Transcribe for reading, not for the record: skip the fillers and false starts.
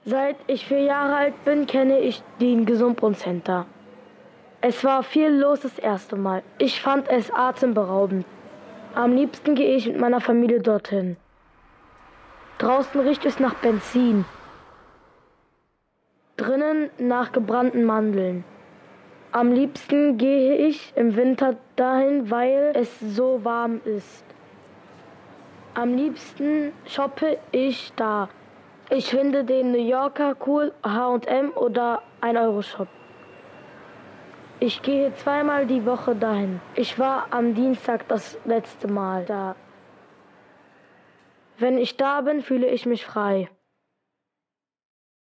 Seit ich 4 Jahre alt bin, kenne ich den Gesundbrunnen Center. Es war viel los das erste Mal. Ich fand es atemberaubend. Am liebsten gehe ich mit meiner Familie dorthin. Draußen riecht es nach Benzin. Drinnen nach gebrannten Mandeln. Am liebsten gehe ich im Winter dahin, weil es so warm ist. Am liebsten shoppe ich da. Ich finde den New Yorker cool, H&M oder 1-Euro-Shop. Ich gehe 2-mal die Woche dahin. Ich war am Dienstag das letzte Mal da. Wenn ich da bin, fühle ich mich frei.